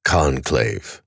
Conclave.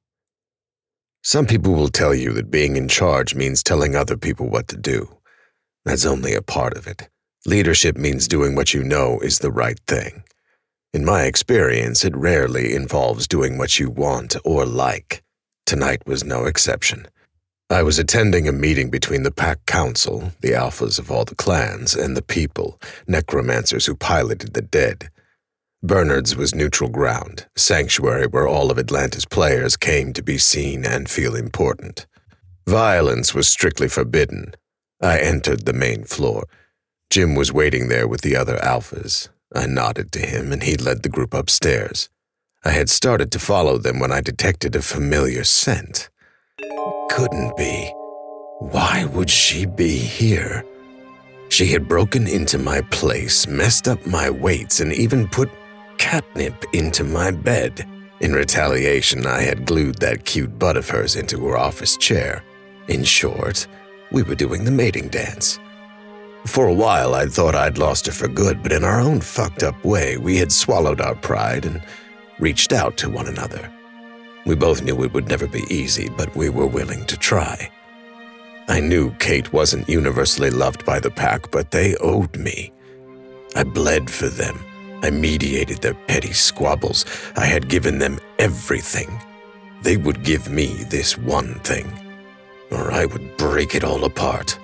Some people will tell you that being in charge means telling other people what to do. That's only a part of it. Leadership means doing what you know is the right thing. In my experience, it rarely involves doing what you want or like. Tonight was no exception. I was attending a meeting between the Pack Council, the alphas of all the clans, and the people, necromancers who piloted the dead. Bernard's was neutral ground, a sanctuary where all of Atlantis players came to be seen and feel important. Violence was strictly forbidden. I entered the main floor. Jim was waiting there with the other alphas. I nodded to him, and he led the group upstairs. I had started to follow them when I detected a familiar scent. Couldn't be. Why would she be here? She had broken into my place, messed up my weights, and even put catnip into my bed. In retaliation, I had glued that cute butt of hers into her office chair. In short, we were doing the mating dance. For a while, I thought I'd lost her for good, but in our own fucked-up way, we had swallowed our pride and reached out to one another. We both knew it would never be easy, but we were willing to try. I knew Kate wasn't universally loved by the Pack, but they owed me. I bled for them. I mediated their petty squabbles. I had given them everything. They would give me this one thing, or I would break it all apart.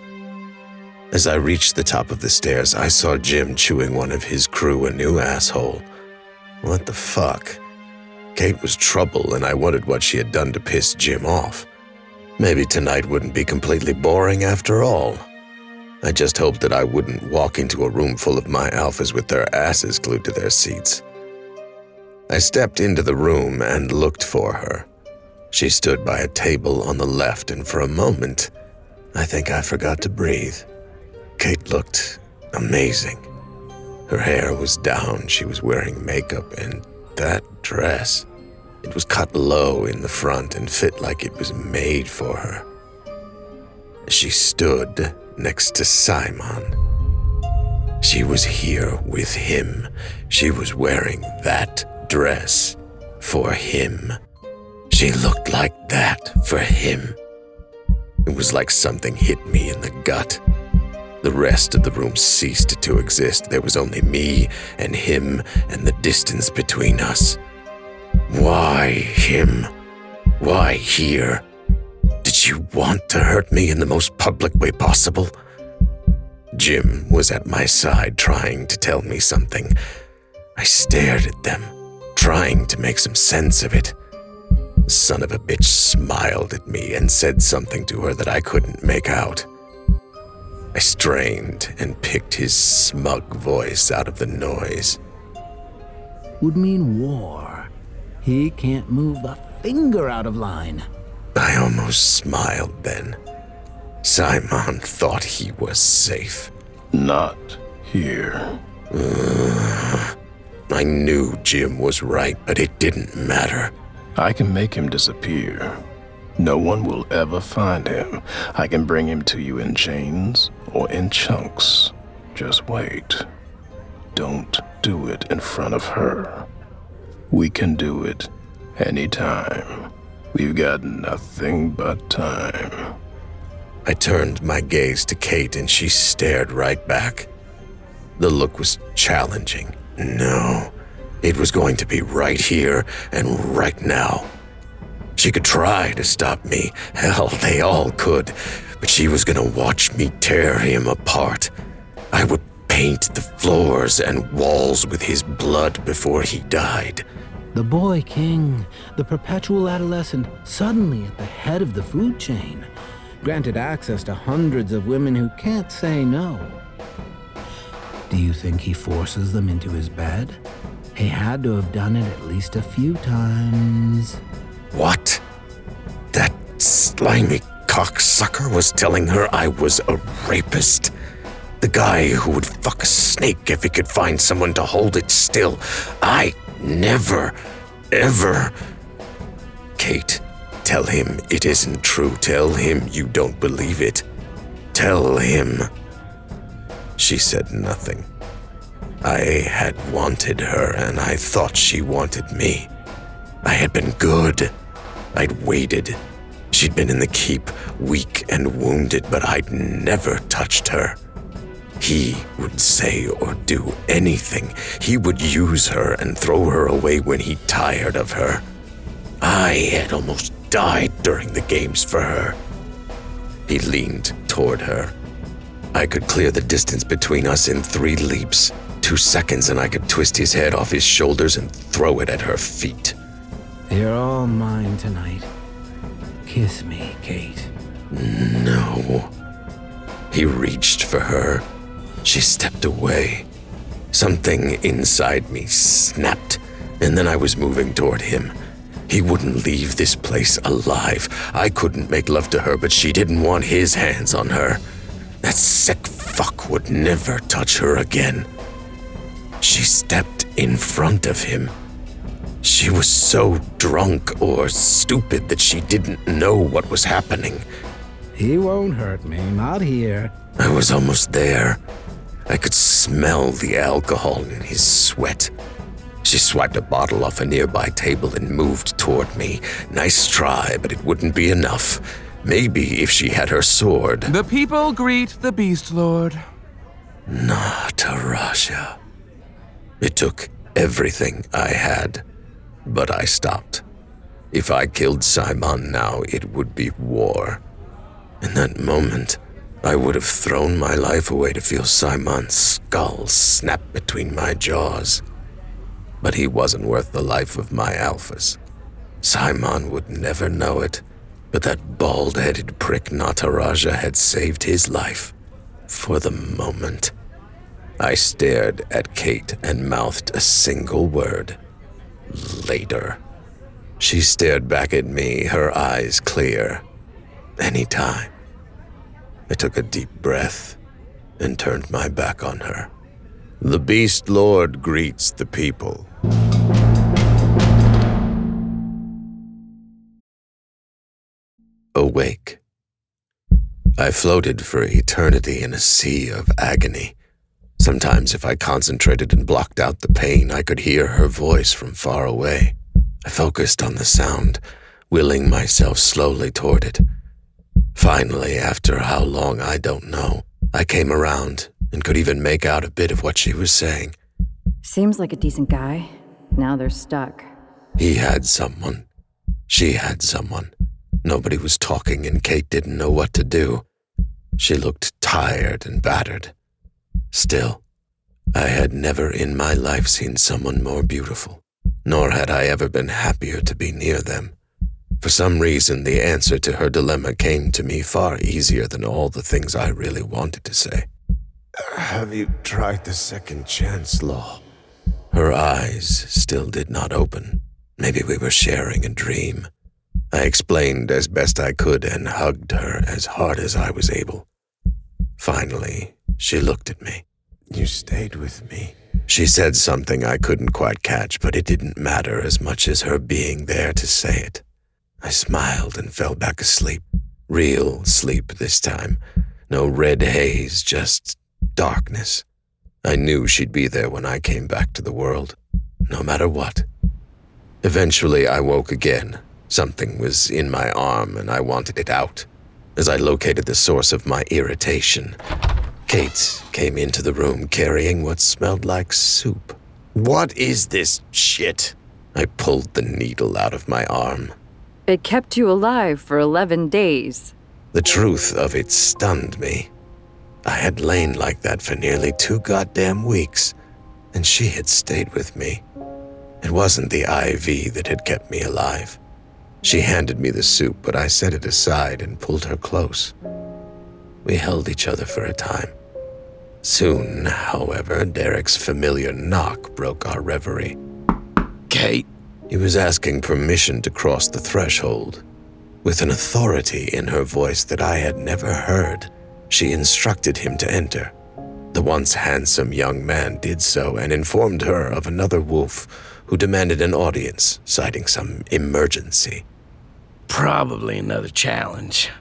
As I reached the top of the stairs, I saw Jim chewing one of his crew a new asshole. What the fuck? Kate was trouble, and I wondered what she had done to piss Jim off. Maybe tonight wouldn't be completely boring after all. I just hoped that I wouldn't walk into a room full of my alphas with their asses glued to their seats. I stepped into the room and looked for her. She stood by a table on the left, and for a moment, I think I forgot to breathe. Kate looked amazing. Her hair was down, she was wearing makeup, and that dress. It was cut low in the front and fit like it was made for her. She stood next to Simon. She was here with him. She was wearing that dress for him. She looked like that for him. It was like something hit me in the gut. The rest of the room ceased to exist. There was only me and him and the distance between us. Why him? Why here? Did you want to hurt me in the most public way possible? Jim was at my side trying to tell me something. I stared at them, trying to make some sense of it. The son of a bitch smiled at me and said something to her that I couldn't make out. I strained and picked his smug voice out of the noise. Would mean war. He can't move a finger out of line. I almost smiled then. Simon thought he was safe. Not here. I knew Jim was right, but it didn't matter. I can make him disappear. No one will ever find him. I can bring him to you in chains or in chunks. Just wait. Don't do it in front of her. We can do it anytime. We've got nothing but time. I turned my gaze to Kate and she stared right back. The look was challenging. No, it was going to be right here and right now. She could try to stop me. Hell, they all could. But she was gonna watch me tear him apart. I would paint the floors and walls with his blood before he died. The boy king, the perpetual adolescent, suddenly at the head of the food chain, granted access to hundreds of women who can't say no. Do you think he forces them into his bed? He had to have done it at least a few times. What? That slimy cocksucker was telling her I was a rapist? The guy who would fuck a snake if he could find someone to hold it still. I never, ever. Kate, tell him it isn't true. Tell him you don't believe it. Tell him. She said nothing. I had wanted her, and I thought she wanted me. I had been good. I'd waited. She'd been in the keep, weak and wounded, but I'd never touched her. He would say or do anything. He would use her and throw her away when he tired of her. I had almost died during the games for her. He leaned toward her. I could clear the distance between us in 3 leaps. 2 seconds and I could twist his head off his shoulders and throw it at her feet. You're all mine tonight. Kiss me, Kate. No. He reached for her. She stepped away. Something inside me snapped, and then I was moving toward him. He wouldn't leave this place alive. I couldn't make love to her, but she didn't want his hands on her. That sick fuck would never touch her again. She stepped in front of him. She was so drunk or stupid that she didn't know what was happening. He won't hurt me, not here. I was almost there. I could smell the alcohol in his sweat. She swiped a bottle off a nearby table and moved toward me. Nice try, but it wouldn't be enough. Maybe if she had her sword. The people greet the Beast Lord. Nataraja. It took everything I had, but I stopped. If I killed Simon now, it would be war. In that moment, I would have thrown my life away to feel Simon's skull snap between my jaws. But he wasn't worth the life of my alphas. Simon would never know it, but that bald-headed prick Nataraja had saved his life. For the moment. I stared at Kate and mouthed a single word. Later. She stared back at me, her eyes clear. Anytime. I took a deep breath and turned my back on her. The Beast Lord greets the people. Awake. I floated for eternity in a sea of agony. Sometimes if I concentrated and blocked out the pain, I could hear her voice from far away. I focused on the sound, willing myself slowly toward it. Finally, after how long I don't know, I came around and could even make out a bit of what she was saying. Seems like a decent guy. Now they're stuck. He had someone. She had someone. Nobody was talking and Kate didn't know what to do. She looked tired and battered. Still, I had never in my life seen someone more beautiful, nor had I ever been happier to be near them. For some reason, the answer to her dilemma came to me far easier than all the things I really wanted to say. Have you tried the second chance law? Her eyes still did not open. Maybe we were sharing a dream. I explained as best I could and hugged her as hard as I was able. Finally, she looked at me. You stayed with me. She said something I couldn't quite catch, but it didn't matter as much as her being there to say it. I smiled and fell back asleep. Real sleep this time. No red haze, just darkness. I knew she'd be there when I came back to the world, no matter what. Eventually, I woke again. Something was in my arm and I wanted it out. As I located the source of my irritation, Kate came into the room carrying what smelled like soup. What is this shit? I pulled the needle out of my arm. It kept you alive for 11 days. The truth of it stunned me. I had lain like that for nearly 2 goddamn weeks, and she had stayed with me. It wasn't the IV that had kept me alive. She handed me the soup, but I set it aside and pulled her close. We held each other for a time. Soon, however, Derek's familiar knock broke our reverie. Kate. He was asking permission to cross the threshold. With an authority in her voice that I had never heard, she instructed him to enter. The once handsome young man did so and informed her of another wolf who demanded an audience, citing some emergency. Probably another challenge.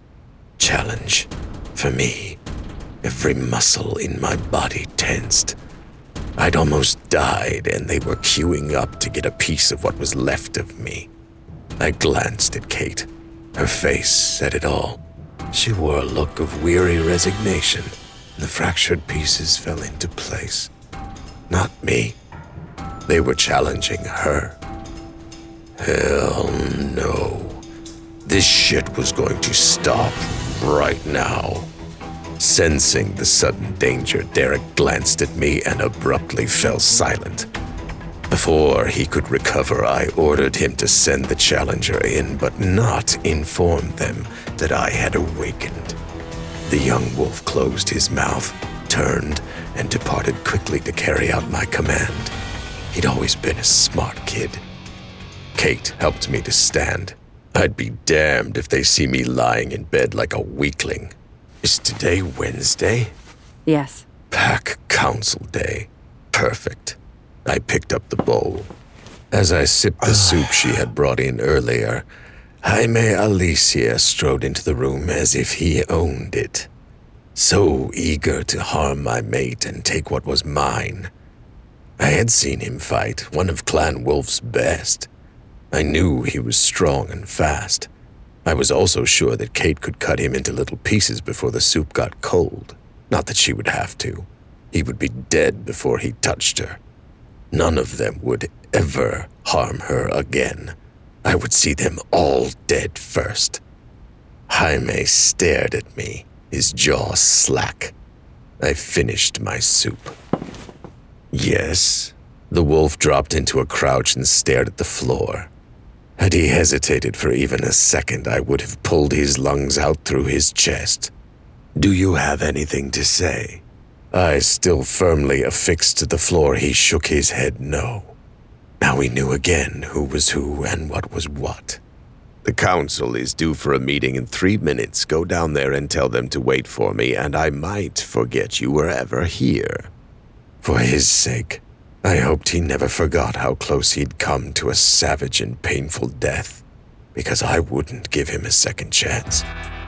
Challenge? For me? Every muscle in my body tensed. I'd almost died, and they were queuing up to get a piece of what was left of me. I glanced at Kate. Her face said it all. She wore a look of weary resignation. The fractured pieces fell into place. Not me. They were challenging her. Hell no. This shit was going to stop right now. Sensing the sudden danger, Derek glanced at me and abruptly fell silent. Before he could recover, I ordered him to send the challenger in, but not inform them that I had awakened. The young wolf closed his mouth, turned, and departed quickly to carry out my command. He'd always been a smart kid. Kate helped me to stand. I'd be damned if they see me lying in bed like a weakling. Is today Wednesday? Yes. Pack Council Day. Perfect. I picked up the bowl. As I sipped the soup she had brought in earlier, Jaime Alicia strode into the room as if he owned it. So eager to harm my mate and take what was mine. I had seen him fight, one of Clan Wolf's best. I knew he was strong and fast. I was also sure that Kate could cut him into little pieces before the soup got cold. Not that she would have to. He would be dead before he touched her. None of them would ever harm her again. I would see them all dead first. Jaime stared at me, his jaw slack. I finished my soup. Yes, the wolf dropped into a crouch and stared at the floor. Had he hesitated for even a second, I would have pulled his lungs out through his chest. Do you have anything to say? Eyes still firmly affixed to the floor, he shook his head no. Now he knew again who was who and what was what. The council is due for a meeting in 3 minutes. Go down there and tell them to wait for me, and I might forget you were ever here. For his sake, I hoped he never forgot how close he'd come to a savage and painful death, because I wouldn't give him a second chance.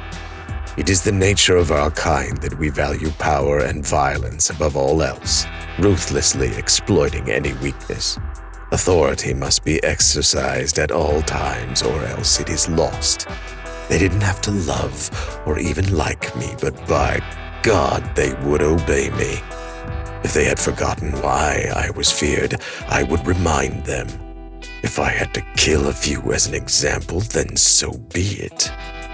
It is the nature of our kind that we value power and violence above all else, ruthlessly exploiting any weakness. Authority must be exercised at all times, or else it is lost. They didn't have to love or even like me, but by God, they would obey me. If they had forgotten why I was feared, I would remind them. If I had to kill a few as an example, then so be it.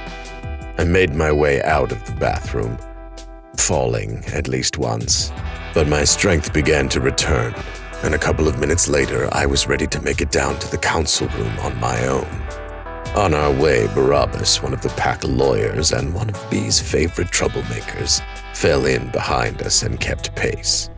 I made my way out of the bathroom, falling at least once, but my strength began to return, and a couple of minutes later, I was ready to make it down to the council room on my own. On our way, Barabbas, one of the pack lawyers and one of B's favorite troublemakers, fell in behind us and kept pace.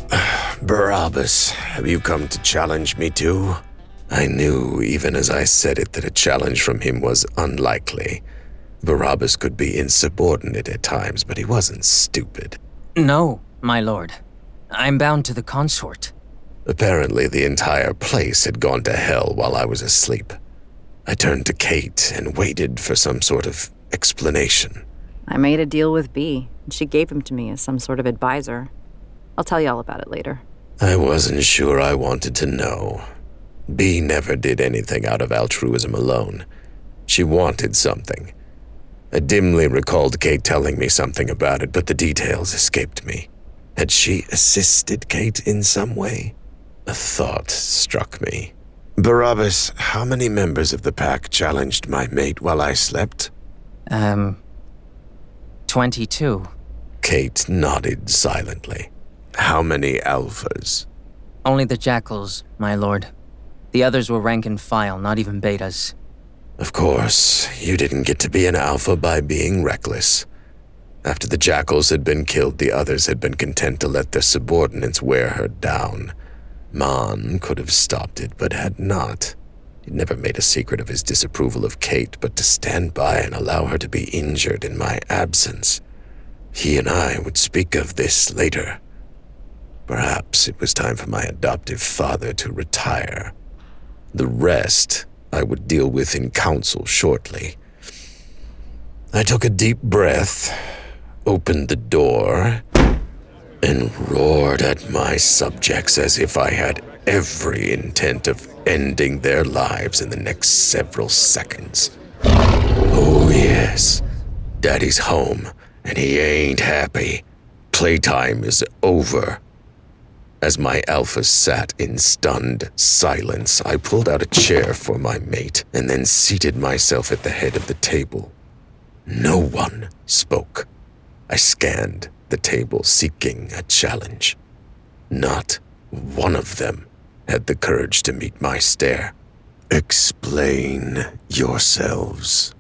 Barabbas, have you come to challenge me too? I knew, even as I said it, that a challenge from him was unlikely. Barabbas could be insubordinate at times, but he wasn't stupid. No, my lord. I'm bound to the consort. Apparently, the entire place had gone to hell while I was asleep. I turned to Kate and waited for some sort of explanation. I made a deal with B, and she gave him to me as some sort of advisor. I'll tell you all about it later. I wasn't sure I wanted to know. B never did anything out of altruism alone. She wanted something. I dimly recalled Kate telling me something about it, but the details escaped me. Had she assisted Kate in some way? A thought struck me. Barabbas, how many members of the pack challenged my mate while I slept? 22. Kate nodded silently. How many alphas? Only the jackals, my lord. The others were rank and file, not even betas. Of course, you didn't get to be an alpha by being reckless. After the jackals had been killed, the others had been content to let their subordinates wear her down. Mon could have stopped it, but had not. He'd never made a secret of his disapproval of Kate, but to stand by and allow her to be injured in my absence. He and I would speak of this later. Perhaps it was time for my adoptive father to retire. The rest I would deal with in council shortly. I took a deep breath, opened the door, and roared at my subjects as if I had every intent of ending their lives in the next several seconds. Oh yes, Daddy's home, and he ain't happy. Playtime is over. As my alphas sat in stunned silence, I pulled out a chair for my mate and then seated myself at the head of the table. No one spoke. I scanned the table seeking a challenge. Not one of them had the courage to meet my stare. Explain yourselves.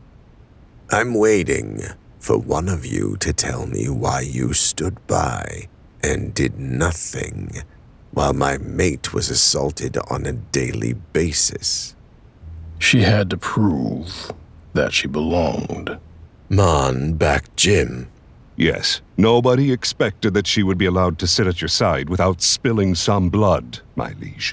I'm waiting for one of you to tell me why you stood by and did nothing while my mate was assaulted on a daily basis. She had to prove that she belonged. Mon backed Jim. Yes, nobody expected that she would be allowed to sit at your side without spilling some blood, my liege.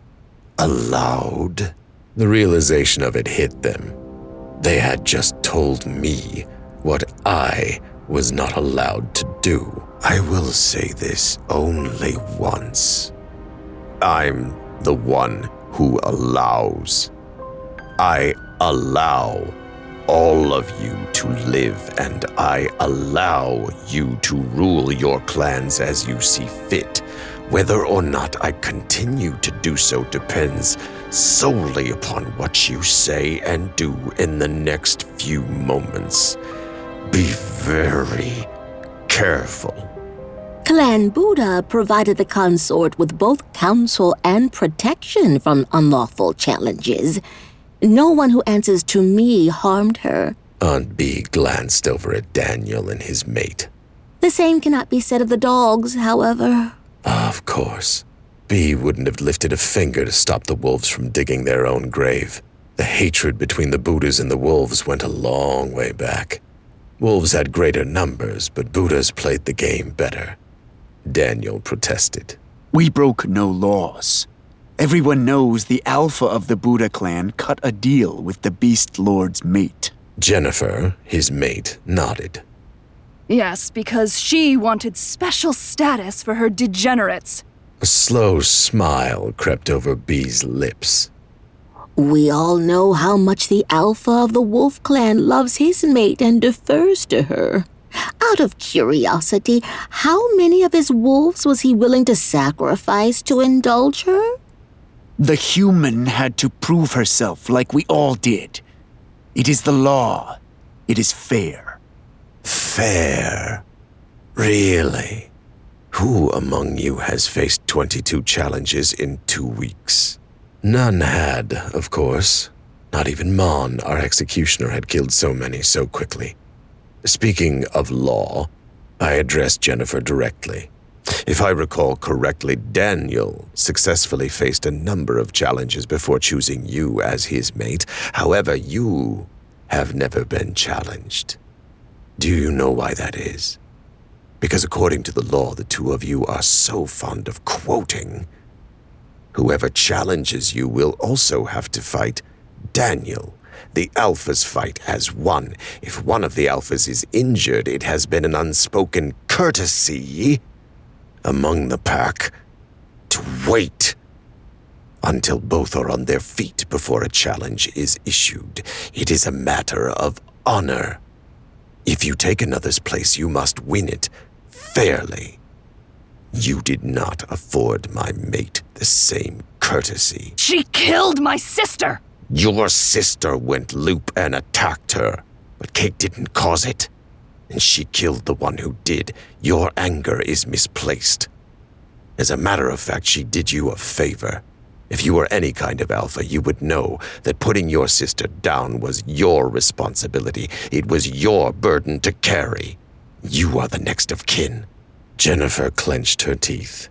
Allowed? The realization of it hit them. They had just told me what I was not allowed to do. I will say this only once. I'm the one who allows. I allow all of you to live, and I allow you to rule your clans as you see fit. Whether or not I continue to do so depends solely upon what you say and do in the next few moments. Be very careful. Clan Buddha provided the consort with both counsel and protection from unlawful challenges. No one who answers to me harmed her. Aunt B glanced over at Daniel and his mate. The same cannot be said of the dogs, however. Of course. B wouldn't have lifted a finger to stop the wolves from digging their own grave. The hatred between the Buddhas and the wolves went a long way back. Wolves had greater numbers, but Buddhas played the game better. Daniel protested. We broke no laws. Everyone knows the alpha of the Buddha clan cut a deal with the Beast Lord's mate. Jennifer, his mate, nodded. Yes, because she wanted special status for her degenerates. A slow smile crept over B's lips. We all know how much the alpha of the Wolf Clan loves his mate and defers to her. Out of curiosity, how many of his wolves was he willing to sacrifice to indulge her? The human had to prove herself like we all did. It is the law. It is fair. Fair? Really? Who among you has faced 22 challenges in 2 weeks? None had, of course. Not even Mon, our executioner, had killed so many so quickly. Speaking of law, I addressed Jennifer directly. If I recall correctly, Daniel successfully faced a number of challenges before choosing you as his mate. However, you have never been challenged. Do you know why that is? Because according to the law, the two of you are so fond of quoting. Whoever challenges you will also have to fight Daniel. The Alphas fight as one. If one of the Alphas is injured, it has been an unspoken courtesy among the pack to wait until both are on their feet before a challenge is issued. It is a matter of honor. If you take another's place, you must win it fairly. You did not afford my mate the same courtesy. She killed my sister! Your sister went loop and attacked her, but Kate didn't cause it. And she killed the one who did. Your anger is misplaced. As a matter of fact, she did you a favor. If you were any kind of alpha, you would know that putting your sister down was your responsibility. It was your burden to carry. You are the next of kin. Jennifer clenched her teeth.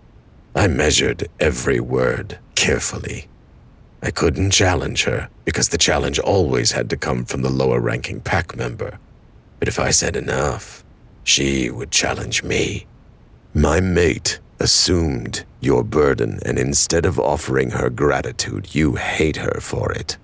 I measured every word carefully. I couldn't challenge her because the challenge always had to come from the lower-ranking pack member. But if I said enough, she would challenge me. My mate assumed your burden, and instead of offering her gratitude, you hate her for it.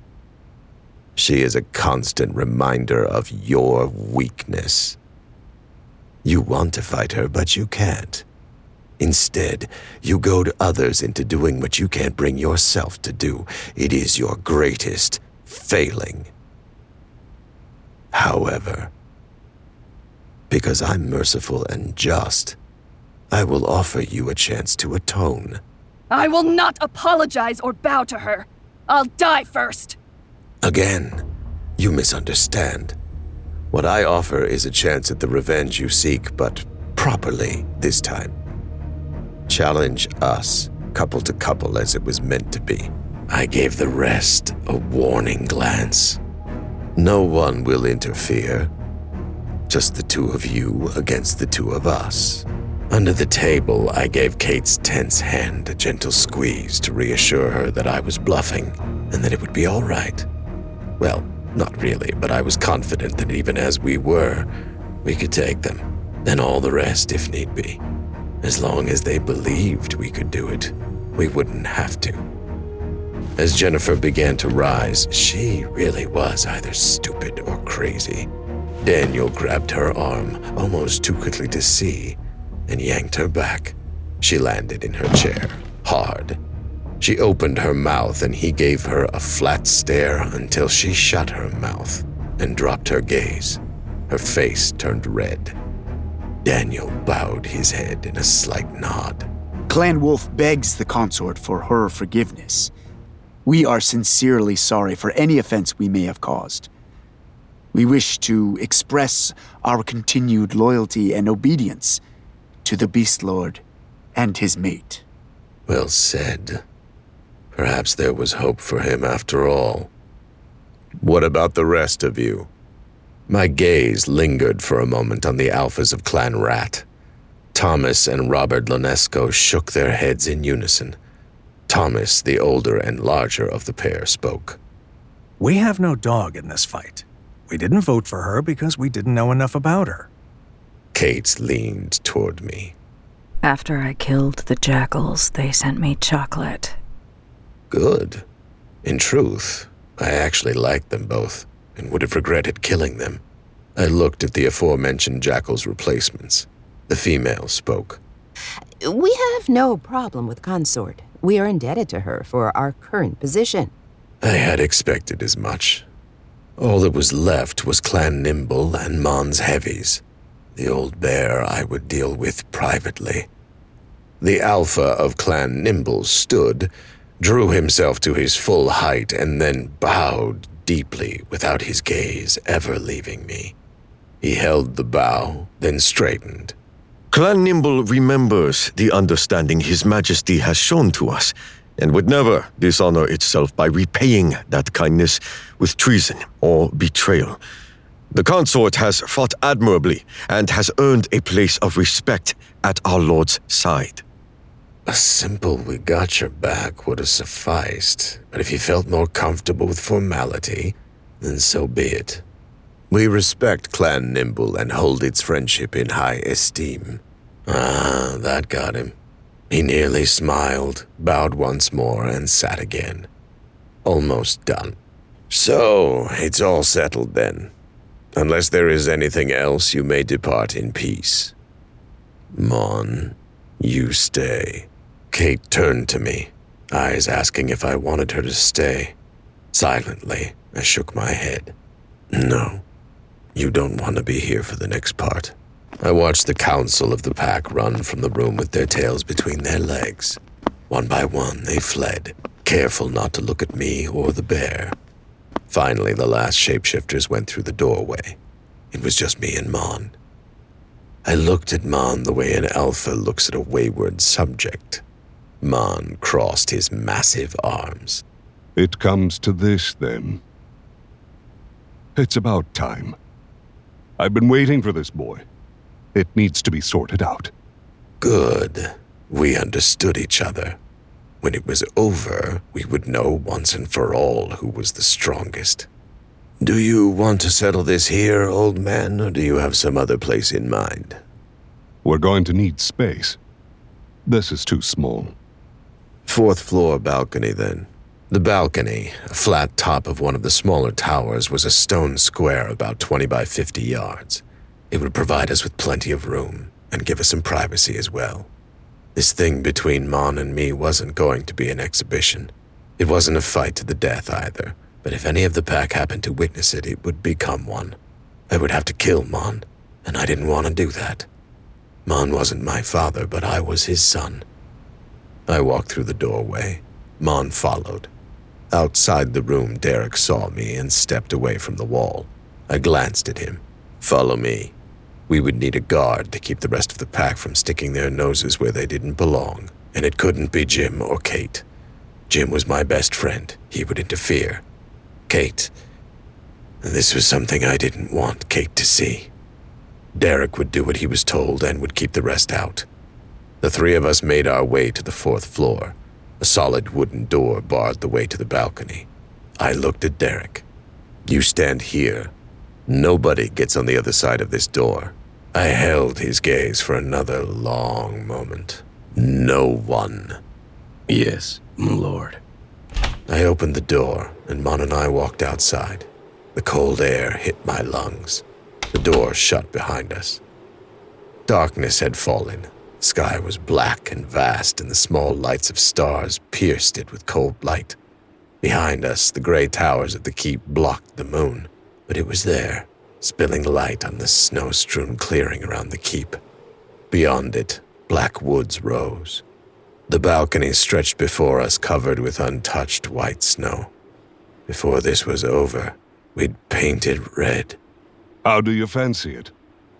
She is a constant reminder of your weakness. You want to fight her, but you can't. Instead, you goad others into doing what you can't bring yourself to do. It is your greatest failing. However, because I'm merciful and just, I will offer you a chance to atone. I will not apologize or bow to her. I'll die first. Again, you misunderstand. What I offer is a chance at the revenge you seek, but properly this time. Challenge us, couple to couple as it was meant to be. I gave the rest a warning glance. No one will interfere. Just the two of you against the two of us. Under the table, I gave Kate's tense hand a gentle squeeze to reassure her that I was bluffing and that it would be all right. Well, not really, but I was confident that even as we were, we could take them, and all the rest if need be. As long as they believed we could do it, we wouldn't have to. As Jennifer began to rise, she really was either stupid or crazy. Daniel grabbed her arm, almost too quickly to see, and yanked her back. She landed in her chair, hard. She opened her mouth and he gave her a flat stare until she shut her mouth and dropped her gaze. Her face turned red. Daniel bowed his head in a slight nod. Clan Wolf begs the consort for her forgiveness. We are sincerely sorry for any offense we may have caused. We wish to express our continued loyalty and obedience to the Beast Lord and his mate. Well said. Perhaps there was hope for him after all. What about the rest of you? My gaze lingered for a moment on the alphas of Clan Rat. Thomas and Robert Lonesco shook their heads in unison. Thomas, the older and larger of the pair, spoke. We have no dog in this fight. We didn't vote for her because we didn't know enough about her. Kate leaned toward me. After I killed the jackals, they sent me chocolate. Good. In truth, I actually liked them both, and would have regretted killing them. I looked at the aforementioned jackal's replacements. The female spoke. We have no problem with Consort. We are indebted to her for our current position. I had expected as much. All that was left was Clan Nimble and Mon's Heavies. The old bear I would deal with privately. The alpha of Clan Nimble stood, drew himself to his full height, and then bowed deeply without his gaze ever leaving me. He held the bow, then straightened. Clan Nimble remembers the understanding His Majesty has shown to us, and would never dishonor itself by repaying that kindness with treason or betrayal. The consort has fought admirably and has earned a place of respect at our Lord's side. A simple "we got your back" would have sufficed, but if you felt more comfortable with formality, then so be it. We respect Clan Nimble and hold its friendship in high esteem. Ah, that got him. He nearly smiled, bowed once more, and sat again. Almost done. So, it's all settled then. Unless there is anything else, you may depart in peace. Mon, you stay. Kate turned to me, eyes asking if I wanted her to stay. Silently, I shook my head. No, you don't want to be here for the next part. I watched the council of the pack run from the room with their tails between their legs. One by one, they fled, careful not to look at me or the bear. Finally, the last shapeshifters went through the doorway. It was just me and Mon. I looked at Mon the way an alpha looks at a wayward subject. Mon crossed his massive arms. It comes to this, then. It's about time. I've been waiting for this boy. It needs to be sorted out. Good. We understood each other. When it was over, we would know once and for all who was the strongest. Do you want to settle this here, old man, or do you have some other place in mind? We're going to need space. This is too small. 4th floor balcony, then. The balcony, a flat top of one of the smaller towers, was a stone square about 20 by 50 yards. It would provide us with plenty of room and give us some privacy as well. This thing between Mon and me wasn't going to be an exhibition. It wasn't a fight to the death either, but if any of the pack happened to witness it, it would become one. I would have to kill Mon, and I didn't want to do that. Mon wasn't my father, but I was his son. I walked through the doorway. Mon followed. Outside the room, Derek saw me and stepped away from the wall. I glanced at him. "Follow me." We would need a guard to keep the rest of the pack from sticking their noses where they didn't belong, and it couldn't be Jim or Kate. Jim was my best friend. He would interfere. Kate. This was something I didn't want Kate to see. Derek would do what he was told and would keep the rest out. The three of us made our way to the 4th floor. A solid wooden door barred the way to the balcony. I looked at Derek. "You stand here. Nobody gets on the other side of this door." I held his gaze for another long moment. "No one." "Yes, my lord." I opened the door, and Mon and I walked outside. The cold air hit my lungs. The door shut behind us. Darkness had fallen. The sky was black and vast, and the small lights of stars pierced it with cold light. Behind us, the gray towers of the keep blocked the moon, but it was there, spilling light on the snow-strewn clearing around the keep. Beyond it, black woods rose. The balcony stretched before us, covered with untouched white snow. Before this was over, we'd painted red. How do you fancy it?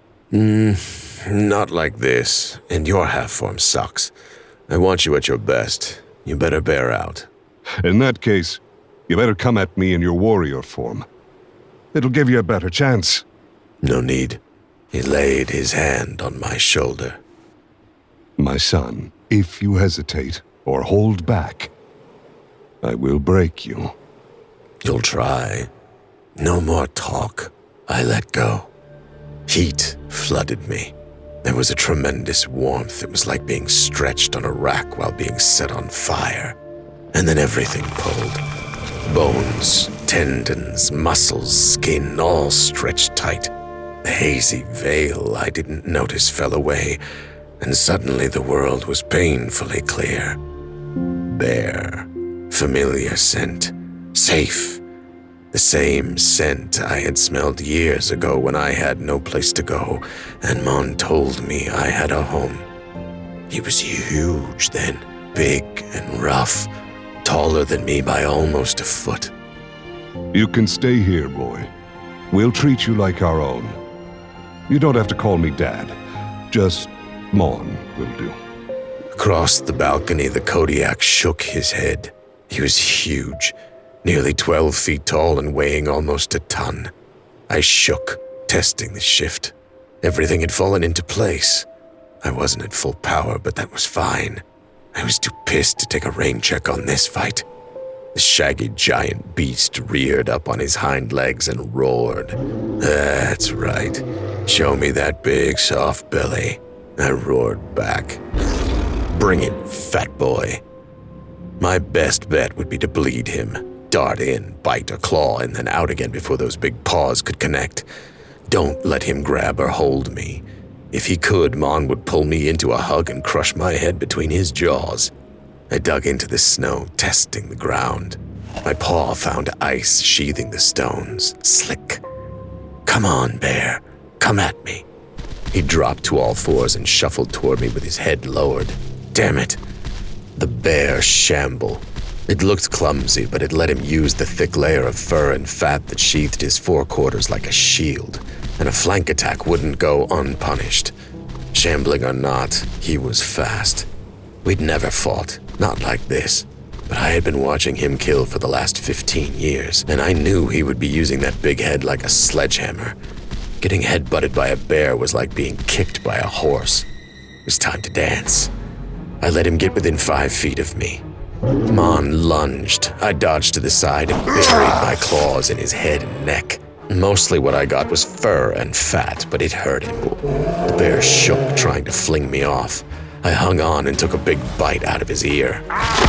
Not like this, and your half-form sucks. I want you at your best. You better bear out. In that case, you better come at me in your warrior form. It'll give you a better chance. No need. He laid his hand on my shoulder. My son, if you hesitate or hold back, I will break you. You'll try. No more talk. I let go. Heat flooded me. There was a tremendous warmth. It was like being stretched on a rack while being set on fire. And then everything pulled. Bones, tendons, muscles, skin, all stretched tight. The hazy veil I didn't notice fell away, and suddenly the world was painfully clear. Bare, familiar scent, safe. The same scent I had smelled years ago when I had no place to go, and Mon told me I had a home. He was huge then, big and rough, taller than me by almost a foot. You can stay here, boy. We'll treat you like our own. You don't have to call me Dad. Just Mon will do. Across the balcony, the Kodiak shook his head. He was huge, nearly 12 feet tall and weighing almost a ton. I shook, testing the shift. Everything had fallen into place. I wasn't at full power, but that was fine. I was too pissed to take a rain check on this fight. The shaggy giant beast reared up on his hind legs and roared. That's right. Show me that big, soft belly. I roared back. Bring it, fat boy. My best bet would be to bleed him, dart in, bite or claw, and then out again before those big paws could connect. Don't let him grab or hold me. If he could, Mon would pull me into a hug and crush my head between his jaws. I dug into the snow, testing the ground. My paw found ice sheathing the stones, slick. Come on, bear. Come at me. He dropped to all fours and shuffled toward me with his head lowered. Damn it. The bear shamble. It looked clumsy, but it let him use the thick layer of fur and fat that sheathed his forequarters like a shield, and a flank attack wouldn't go unpunished. Shambling or not, he was fast. We'd never fought, not like this, but I had been watching him kill for the last 15 years, and I knew he would be using that big head like a sledgehammer. Getting head-butted by a bear was like being kicked by a horse. It was time to dance. I let him get within 5 feet of me. Mon lunged. I dodged to the side and buried my claws in his head and neck. Mostly what I got was fur and fat, but it hurt him. The bear shook, trying to fling me off. I hung on and took a big bite out of his ear.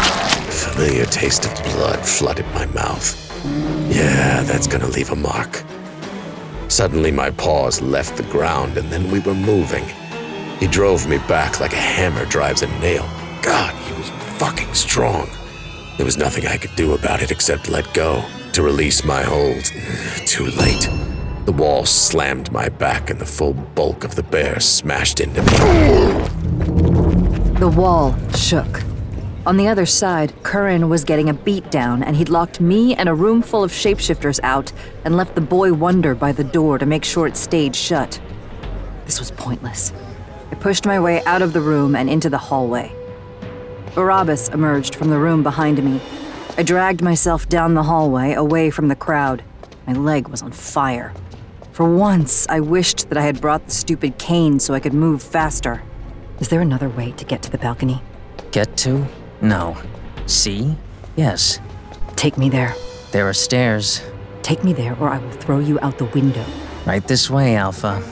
A familiar taste of blood flooded my mouth. Yeah, that's gonna leave a mark. Suddenly my paws left the ground and then we were moving. He drove me back like a hammer drives a nail. God, he was fucking strong. There was nothing I could do about it except let go, to release my hold. Too late. The wall slammed my back and the full bulk of the bear smashed into me. The wall shook. On the other side, Curran was getting a beat down, and he'd locked me and a room full of shapeshifters out and left the boy Wonder by the door to make sure it stayed shut. This was pointless. I pushed my way out of the room and into the hallway. Barabbas emerged from the room behind me. I dragged myself down the hallway, away from the crowd. My leg was on fire. For once, I wished that I had brought the stupid cane so I could move faster. Is there another way to get to the balcony? Get to? No. See? Yes. Take me there. There are stairs. Take me there or I will throw you out the window. Right this way, Alpha.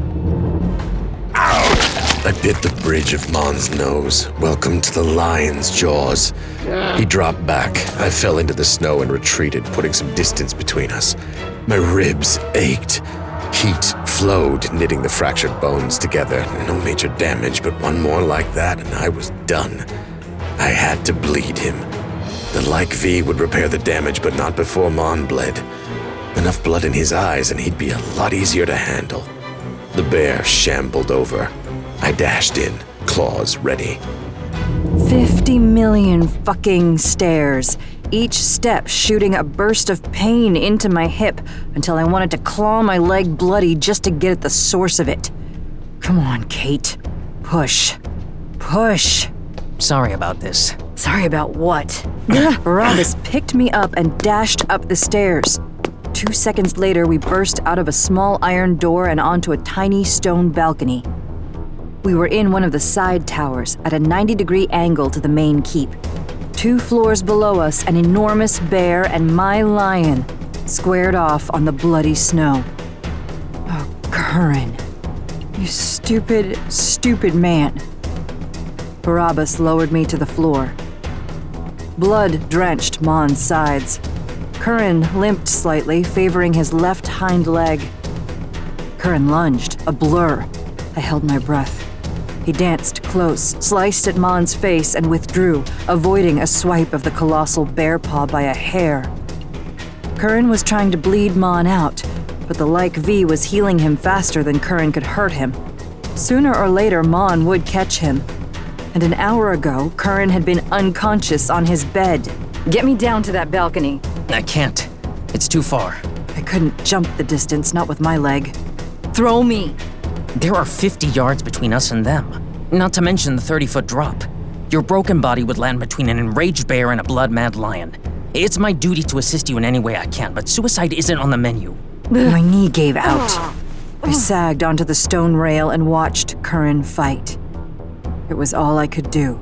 I bit the bridge of Mon's nose. Welcome to the lion's jaws. He dropped back. I fell into the snow and retreated, putting some distance between us. My ribs ached. Heat flowed, knitting the fractured bones together. No major damage, but one more like that and I was done. I had to bleed him. The Like V would repair the damage, but not before Mon bled. Enough blood in his eyes and he'd be a lot easier to handle. The bear shambled over. I dashed in, claws ready. 50 million fucking stairs, each step shooting a burst of pain into my hip until I wanted to claw my leg bloody just to get at the source of it. Come on, Kate. Push. Push. Sorry about this. Sorry about what? Barabbas picked me up and dashed up the stairs. 2 seconds later, we burst out of a small iron door and onto a tiny stone balcony. We were in one of the side towers at a 90-degree angle to the main keep. 2 floors below us, an enormous bear and my lion squared off on the bloody snow. Oh, Curran. You stupid, stupid man. Barabbas lowered me to the floor. Blood drenched Mon's sides. Curran limped slightly, favoring his left hind leg. Curran lunged, a blur. I held my breath. He danced close, sliced at Mon's face, and withdrew, avoiding a swipe of the colossal bear paw by a hair. Curran was trying to bleed Mon out, but the Like V was healing him faster than Curran could hurt him. Sooner or later, Mon would catch him. And an hour ago, Curran had been unconscious on his bed. Get me down to that balcony. I can't. It's too far. I couldn't jump the distance, not with my leg. Throw me! There are 50 yards between us and them. Not to mention the 30-foot drop. Your broken body would land between an enraged bear and a blood-mad lion. It's my duty to assist you in any way I can, but suicide isn't on the menu. My knee gave out. I sagged onto the stone rail and watched Curran fight. It was all I could do.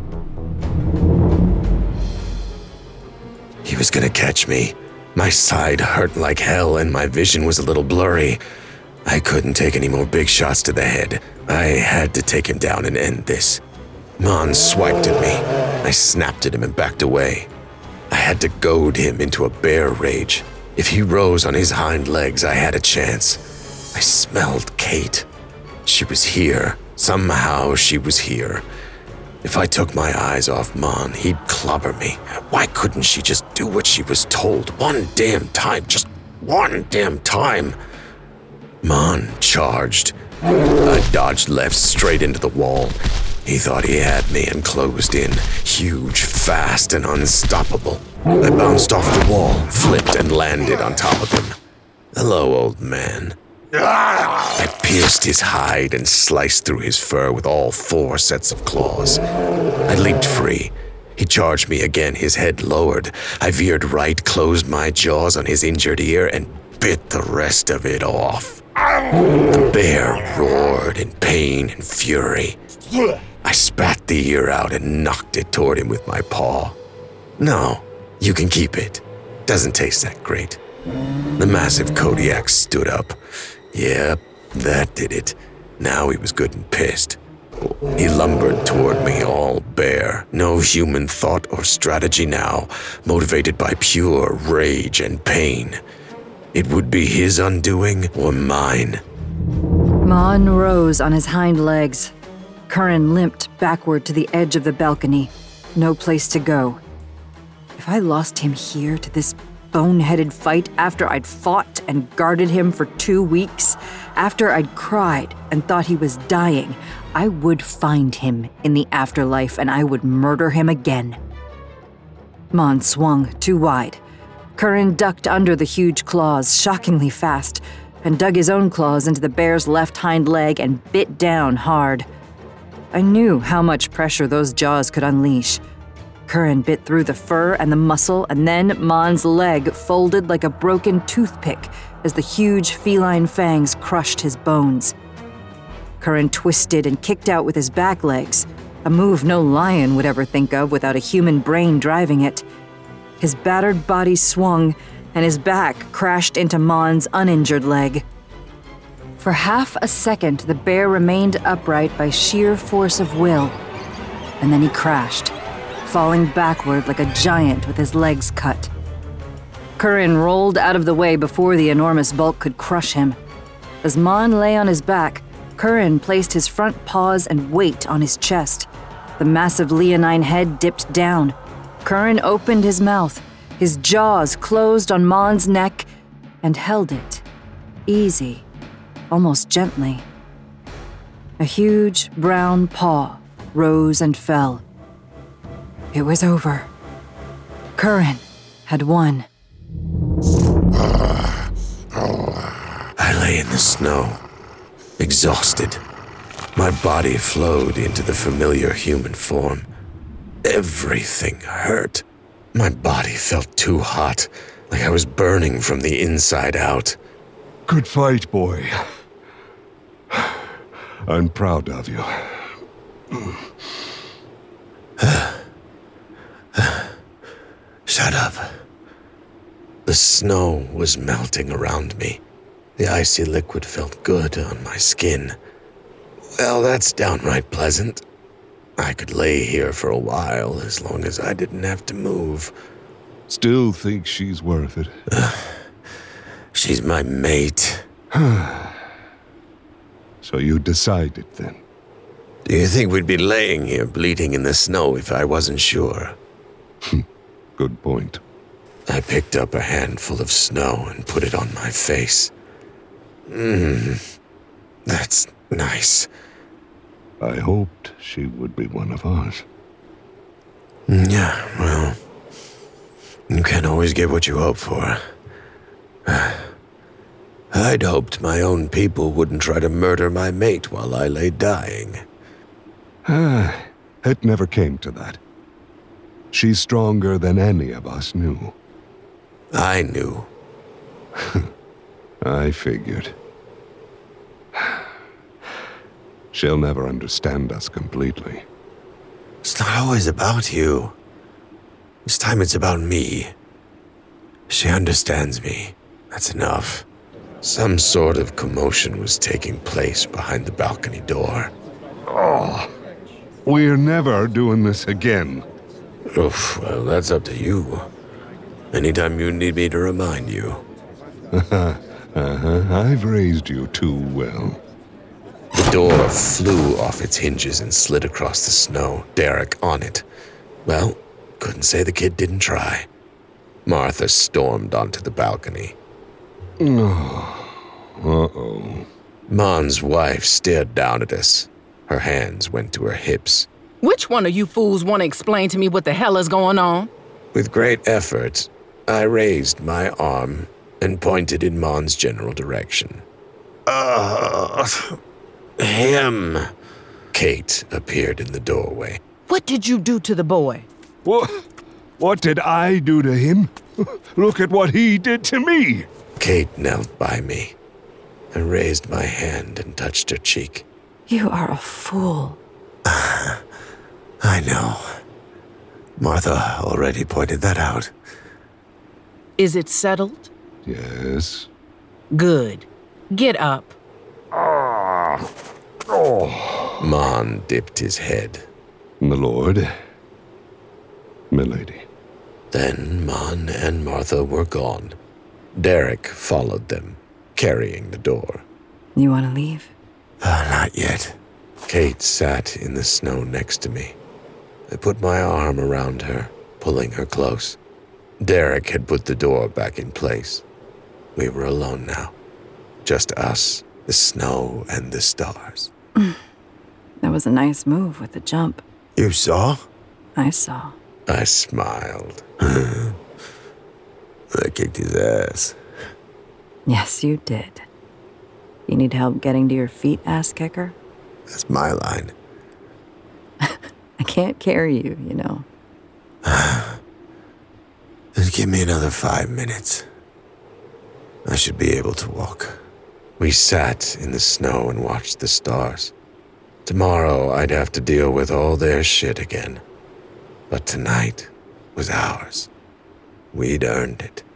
He was gonna catch me. My side hurt like hell and my vision was a little blurry. I couldn't take any more big shots to the head. I had to take him down and end this. Mon swiped at me. I snapped at him and backed away. I had to goad him into a bear rage. If he rose on his hind legs, I had a chance. I smelled Kate. She was here. Somehow she was here. If I took my eyes off Mon, he'd clobber me. Why couldn't she just do what she was told one damn time? Just one damn time. Mon charged. I dodged left straight into the wall. He thought he had me and closed in, huge, fast, and unstoppable. I bounced off the wall, flipped, and landed on top of him. Hello, old man. I pierced his hide and sliced through his fur with all 4 sets of claws. I leaped free. He charged me again, his head lowered. I veered right, closed my jaws on his injured ear, and bit the rest of it off. The bear roared in pain and fury. I spat the ear out and knocked it toward him with my paw. No, you can keep it. Doesn't taste that great. The massive Kodiak stood up. Yep, that did it. Now he was good and pissed. He lumbered toward me, all bare. No human thought or strategy now, motivated by pure rage and pain. It would be his undoing or mine. Mon rose on his hind legs. Curran limped backward to the edge of the balcony. No place to go. If I lost him here to this boneheaded fight after I'd fought and guarded him for 2 weeks, after I'd cried and thought he was dying, I would find him in the afterlife and I would murder him again. Mon swung too wide. Curran ducked under the huge claws, shockingly fast, and dug his own claws into the bear's left hind leg and bit down hard. I knew how much pressure those jaws could unleash. Curran bit through the fur and the muscle, and then Mon's leg folded like a broken toothpick as the huge feline fangs crushed his bones. Curran twisted and kicked out with his back legs, a move no lion would ever think of without a human brain driving it. His battered body swung, and his back crashed into Mon's uninjured leg. For half a second, the bear remained upright by sheer force of will, and then he crashed, falling backward like a giant with his legs cut. Curran rolled out of the way before the enormous bulk could crush him. As Mon lay on his back, Curran placed his front paws and weight on his chest. The massive leonine head dipped down. Curran opened his mouth. His jaws closed on Mon's neck and held it. Easy, almost gently. A huge brown paw rose and fell. It was over. Curran had won. I lay in the snow, exhausted. My body flowed into the familiar human form. Everything hurt. My body felt too hot, like I was burning from the inside out. Good fight, boy. I'm proud of you. Shut up. The snow was melting around me. The icy liquid felt good on my skin. Well, that's downright pleasant. I could lay here for a while as long as I didn't have to move. Still think she's worth it. She's my mate. So you decided then? Do you think we'd be laying here bleeding in the snow if I wasn't sure? Good point. I picked up a handful of snow and put it on my face. That's nice. I hoped she would be one of us. Yeah, well, you can't always get what you hope for. I'd hoped my own people wouldn't try to murder my mate while I lay dying. It never came to that. She's stronger than any of us knew. I knew. I figured. She'll never understand us completely. It's not always about you. This time it's about me. She understands me. That's enough. Some sort of commotion was taking place behind the balcony door. Oh, we're never doing this again. Oof, well, that's up to you. Anytime you need me to remind you. I've raised you too well. The door flew off its hinges and slid across the snow, Derek on it. Well, couldn't say the kid didn't try. Martha stormed onto the balcony. Uh-oh. Mon's wife stared down at us. Her hands went to her hips. Which one of you fools want to explain to me what the hell is going on? With great effort, I raised my arm and pointed in Mon's general direction. Him. Kate appeared in the doorway. What did you do to the boy? What did I do to him? Look at what he did to me. Kate knelt by me. I raised my hand and touched her cheek. You are a fool. I know. Martha already pointed that out. Is it settled? Yes. Good. Get up. Mon dipped his head. My lord. Milady. Then Mon and Martha were gone. Derek followed them, carrying the door. You want to leave? Not yet. Kate sat in the snow next to me. I put my arm around her, pulling her close. Derek had put the door back in place. We were alone now. Just us, the snow, and the stars. That was a nice move with the jump. You saw? I saw. I smiled. I kicked his ass. Yes, you did. You need help getting to your feet, ass kicker? That's my line. I can't carry you, you know. Just give me another 5 minutes. I should be able to walk. We sat in the snow and watched the stars. Tomorrow I'd have to deal with all their shit again. But tonight was ours. We'd earned it.